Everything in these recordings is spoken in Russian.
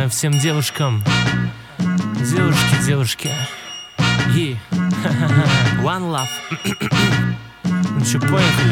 всем девушкам. Девушки. One love. Ну чё, поехали.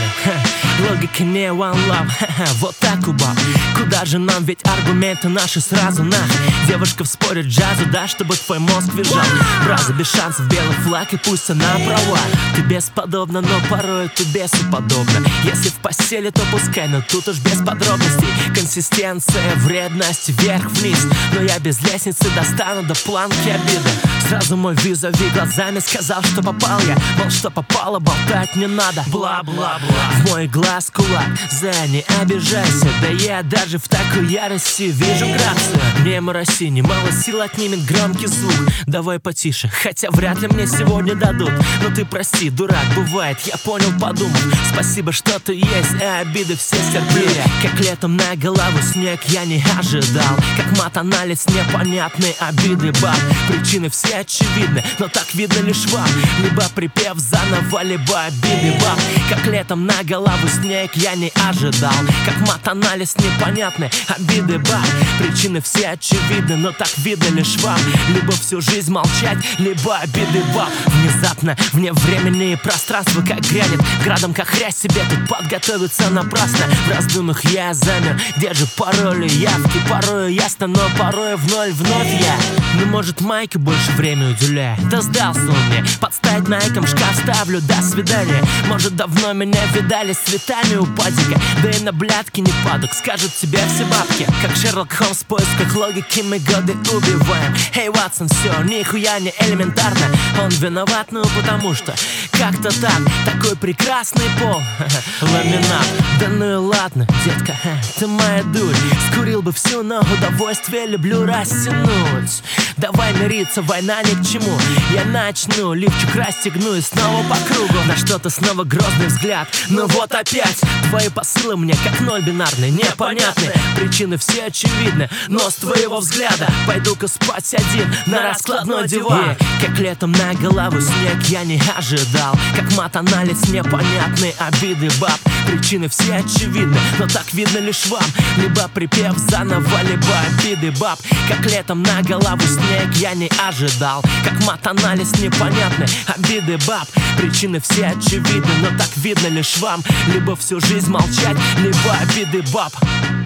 Логика не one love. Вот так у баб. Куда же нам, ведь аргументы наши сразу на. Девушка в споре джазу, да, чтобы твой мозг визжал. Браза без шансов, белый флаг, и пусть она права. Ты бесподобна, но порой ты бесу подобна. Если в постели, то пускай, но тут уж без подробностей. Консистенция, вредность, вверх-вниз. Но я без лестницы достану до планки обиды. Сразу мой визави глазами сказал, что попал я. Мол, что попало, болтать не надо. Бла-бла-бла. В мой глаз кулак, за не обижайся. Да я даже в такой ярости вижу грацию. Мне мороси, немало сил отнимет громкий звук. Давай потише, хотя вряд ли мне сегодня дадут. Но ты прости, дурак, бывает, я понял, подумал. Спасибо, что ты есть, а обиды все стерпели. Как летом на голову снег я не ожидал. Как мат-анализ непонятной обиды баб. Причины все очевидны, но так видно лишь вам. Либо припев заново, либо обиды баб. Как летом на голову снег я не ожидал. Как мат-анализ непонятной обиды баб. Причины все очевидны, но так видно лишь вам. Либо всю жизнь молчать, либо обиды баб. Внезапно вне времени и пространства как грянет градом, как хрясь себе тут подготовиться напрасно. В раздумьях я замер, где же пароли, явки. Порою ясно, но порой вновь я. Ну может майке больше время уделяю. Да сдался он мне, подставить найком в шкаф ставлю, до свидания. Может давно меня видали с цветами у падика. Да и на блядки не падок, скажут тебе все бабки. Как Шерлок Холмс в поисках логики мы годы убиваем. Эй, Ватсон, все, нихуя не элементарно. Он виноват, ну потому что как-то так, такой прекрасный пол. Ламинат, да ну и ладно, детка, ты моя дурь. Скурил бы всю, но удовольствие люблю растянуть. Давай мириться, война ни к чему. Я начну, лифчик расстегну и снова по кругу. На что-то снова грозный взгляд. Ну вот опять твои посылы мне как ноль бинарные, непонятные. Причины все очевидны, но с твоего взгляда пойду-ка спать один на раскладной диван. Как летом на голову снег я не ожидал. Как мат-анализ непонятные обиды баб. Причины все очевидны, но так видно лишь вам. Либо припев заново, либо обиды баб. Как летом на голову снег я не ожидал. Как мат-анализ непонятный обиды баб. Причины все очевидны, но так видно лишь вам. Либо всю жизнь молчать, либо обиды баб.